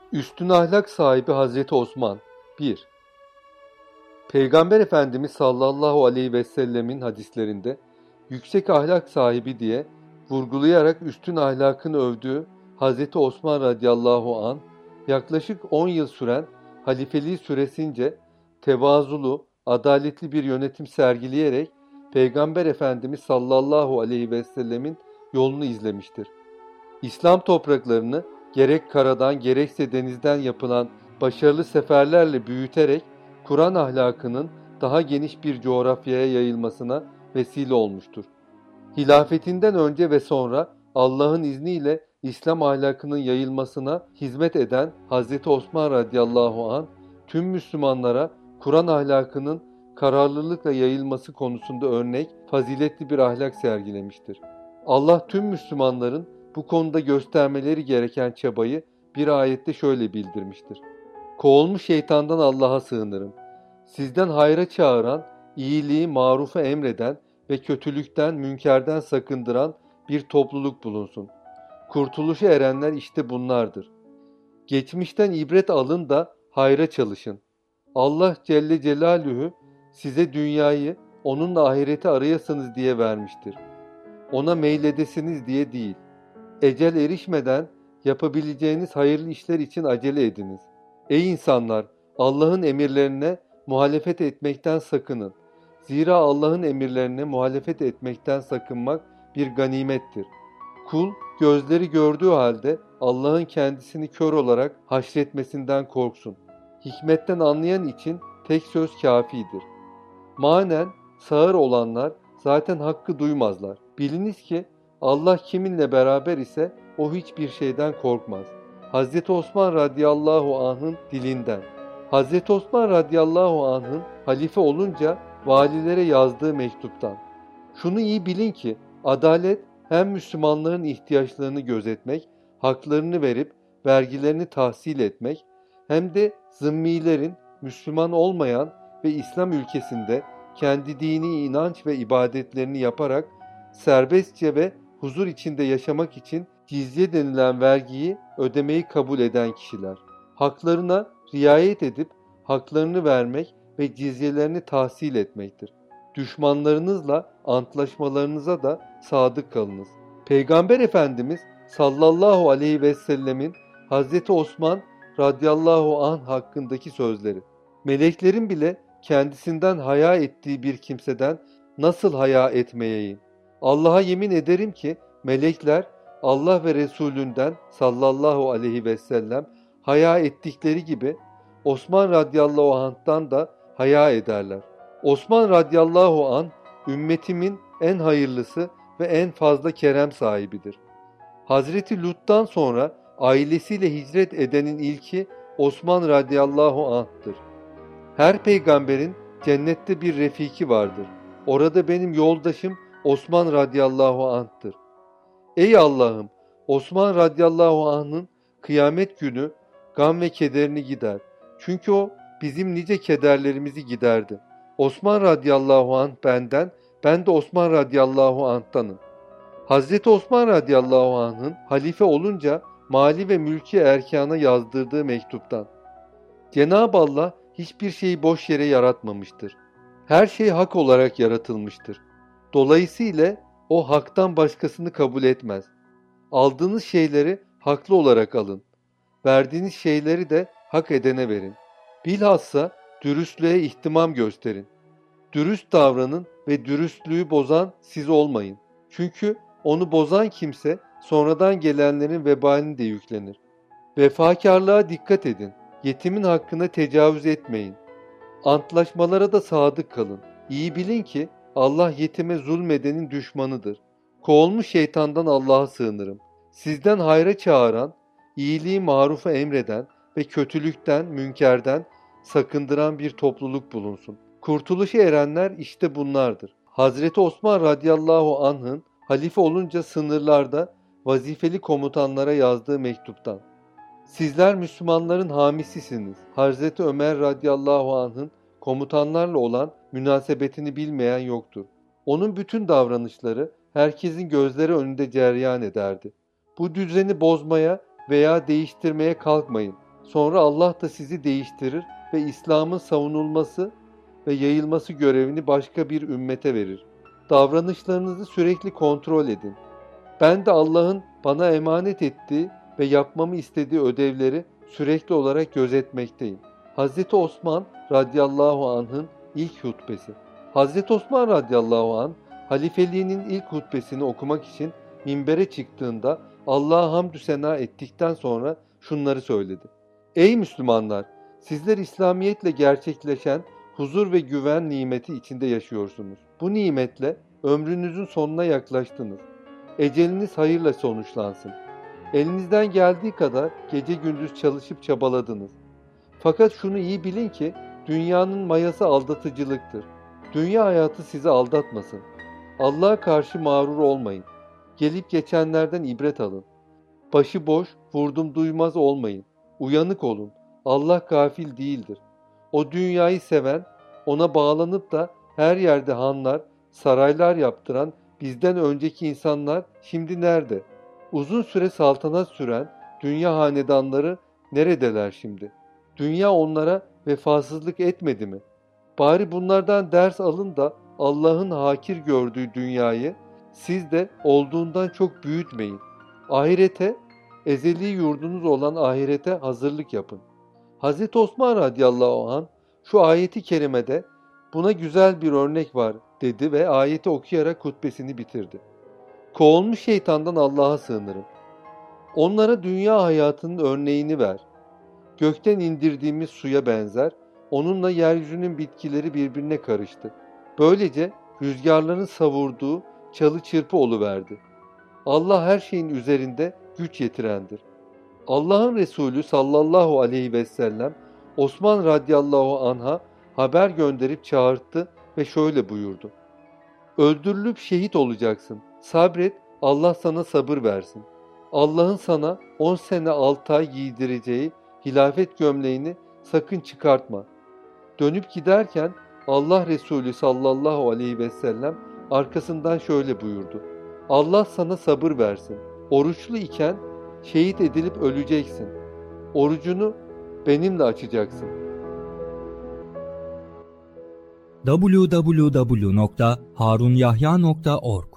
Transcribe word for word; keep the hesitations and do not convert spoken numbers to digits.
Üstün ahlak sahibi Hazreti Osman. bir. Peygamber Efendimiz sallallahu aleyhi ve sellemin hadislerinde yüksek ahlak sahibi diye vurgulayarak üstün ahlakını övdüğü Hazreti Osman radıyallahu anh yaklaşık on yıl süren halifeliği süresince tevazulu, adaletli bir yönetim sergileyerek Peygamber Efendimiz sallallahu aleyhi ve sellemin yolunu izlemiştir. İslam topraklarını gerek karadan gerekse denizden yapılan başarılı seferlerle büyüterek Kur'an ahlakının daha geniş bir coğrafyaya yayılmasına vesile olmuştur. Hilafetinden önce ve sonra Allah'ın izniyle İslam ahlakının yayılmasına hizmet eden Hazreti Osman radıyallahu anh tüm Müslümanlara Kur'an ahlakının kararlılıkla yayılması konusunda örnek, faziletli bir ahlak sergilemiştir. Allah tüm Müslümanların bu konuda göstermeleri gereken çabayı bir ayette şöyle bildirmiştir. Kovulmuş şeytandan Allah'a sığınırım. Sizden hayra çağıran, iyiliği, marufu emreden ve kötülükten, münkerden sakındıran bir topluluk bulunsun. Kurtuluşa erenler işte bunlardır. Geçmişten ibret alın da hayra çalışın. Allah Celle Celaluhu size dünyayı, onunla ahireti arayasınız diye vermiştir. Ona meyledesiniz diye değil. Ecel erişmeden yapabileceğiniz hayırlı işler için acele ediniz. Ey insanlar! Allah'ın emirlerine muhalefet etmekten sakının. Zira Allah'ın emirlerine muhalefet etmekten sakınmak bir ganimettir. Kul gözleri gördüğü halde Allah'ın kendisini kör olarak haşretmesinden korksun. Hikmetten anlayan için tek söz kafidir. Manen sağır olanlar zaten hakkı duymazlar. Biliniz ki Allah kiminle beraber ise o hiçbir şeyden korkmaz. Hazreti Osman radıyallahu anh'ın dilinden. Hazreti Osman radıyallahu anh'ın halife olunca valilere yazdığı mektuptan. Şunu iyi bilin ki adalet hem Müslümanların ihtiyaçlarını gözetmek, haklarını verip vergilerini tahsil etmek, hem de zımmilerin Müslüman olmayan ve İslam ülkesinde kendi dini inanç ve ibadetlerini yaparak serbestçe ve huzur içinde yaşamak için cizye denilen vergiyi ödemeyi kabul eden kişiler. Haklarına riayet edip haklarını vermek ve cizyelerini tahsil etmektir. Düşmanlarınızla antlaşmalarınıza da sadık kalınız. Peygamber Efendimiz sallallahu aleyhi ve sellemin Hazreti Osman radıyallahu anh hakkındaki sözleri. Meleklerin bile kendisinden haya ettiği bir kimseden nasıl haya etmeyeyim? Allah'a yemin ederim ki melekler Allah ve Resulünden sallallahu aleyhi ve sellem haya ettikleri gibi Osman radıyallahu anh'tan da haya ederler. Osman radıyallahu anh ümmetimin en hayırlısı ve en fazla kerem sahibidir. Hazreti Lut'tan sonra ailesiyle hicret edenin ilki Osman radıyallahu anh'tır. Her peygamberin cennette bir refiki vardır. Orada benim yoldaşım Osman radıyallahu anh'tır. Ey Allah'ım! Osman radıyallahu anh'ın kıyamet günü gam ve kederini gider. Çünkü o bizim nice kederlerimizi giderdi. Osman radıyallahu anh benden, ben de Osman radıyallahu anh'tanım. Hazreti Osman radıyallahu anh'ın halife olunca mali ve mülki erkana yazdırdığı mektuptan. Cenab-ı Allah hiçbir şeyi boş yere yaratmamıştır. Her şey hak olarak yaratılmıştır. Dolayısıyla o haktan başkasını kabul etmez. Aldığınız şeyleri haklı olarak alın. Verdiğiniz şeyleri de hak edene verin. Bilhassa dürüstlüğe ihtimam gösterin. Dürüst davranın ve dürüstlüğü bozan siz olmayın. Çünkü onu bozan kimse sonradan gelenlerin vebalini de yüklenir. Vefakarlığa dikkat edin. Yetimin hakkına tecavüz etmeyin. Antlaşmalara da sadık kalın. İyi bilin ki Allah yetime zulmedenin düşmanıdır. Kovulmuş şeytandan Allah'a sığınırım. Sizden hayra çağıran, iyiliği marufu emreden ve kötülükten, münkerden sakındıran bir topluluk bulunsun. Kurtuluşa erenler işte bunlardır. Hazreti Osman radıyallahu anh'ın halife olunca sınırlarda vazifeli komutanlara yazdığı mektuptan. Sizler Müslümanların hamisisiniz. Hazreti Ömer radıyallahu anh'ın komutanlarla olan münasebetini bilmeyen yoktur. Onun bütün davranışları herkesin gözleri önünde cereyan ederdi. Bu düzeni bozmaya veya değiştirmeye kalkmayın. Sonra Allah da sizi değiştirir ve İslam'ın savunulması ve yayılması görevini başka bir ümmete verir. Davranışlarınızı sürekli kontrol edin. Ben de Allah'ın bana emanet ettiği ve yapmamı istediği ödevleri sürekli olarak gözetmekteyim. Hazreti Osman radıyallahu anh'ın ilk hutbesi. Hazreti Osman radıyallahu anh, halifeliğinin ilk hutbesini okumak için minbere çıktığında Allah'a hamdü sena ettikten sonra şunları söyledi. Ey Müslümanlar! Sizler İslamiyetle gerçekleşen huzur ve güven nimeti içinde yaşıyorsunuz. Bu nimetle ömrünüzün sonuna yaklaştınız. Eceliniz hayırla sonuçlansın. Elinizden geldiği kadar gece gündüz çalışıp çabaladınız. Fakat şunu iyi bilin ki dünyanın mayası aldatıcılıktır. Dünya hayatı sizi aldatmasın. Allah'a karşı mağrur olmayın. Gelip geçenlerden ibret alın. Başıboş, vurdum duymaz olmayın. Uyanık olun. Allah gafil değildir. O dünyayı seven, ona bağlanıp da her yerde hanlar, saraylar yaptıran bizden önceki insanlar şimdi nerede? Uzun süre saltanat süren dünya hanedanları neredeler şimdi? Dünya onlara vefasızlık etmedi mi? Bari bunlardan ders alın da Allah'ın hakir gördüğü dünyayı siz de olduğundan çok büyütmeyin. Ahirete, ezeli yurdunuz olan ahirete hazırlık yapın. Hazreti Osman radıyallahu anh şu ayeti kerimede buna güzel bir örnek var dedi ve ayeti okuyarak hutbesini bitirdi. Kovulmuş şeytandan Allah'a sığınırım. Onlara dünya hayatının örneğini ver. Gökten indirdiğimiz suya benzer, onunla yeryüzünün bitkileri birbirine karıştı. Böylece rüzgarların savurduğu çalı çırpı oluverdi. Allah her şeyin üzerinde güç yetirendir. Allah'ın Resulü sallallahu aleyhi ve sellem Osman radıyallahu anh'a haber gönderip çağırttı ve şöyle buyurdu. Öldürülüp şehit olacaksın. Sabret, Allah sana sabır versin. Allah'ın sana on sene altı ay giydireceği hilafet gömleğini sakın çıkartma. Dönüp giderken Allah Resulü sallallahu aleyhi ve sellem arkasından şöyle buyurdu. Allah sana sabır versin. Oruçlu iken şehit edilip öleceksin. Orucunu benimle açacaksın. double-u double-u double-u nokta harunyahya nokta org